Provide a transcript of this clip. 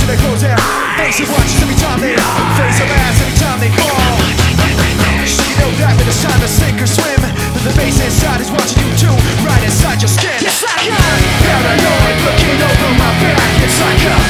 watching their clothes out. Facing watches every time they face their ass, every time they fall. So you know that when it's time to sink or swim, that the face inside is watching you too, right inside your skin. It's like I'm paranoid, looking over my back. It's like I'm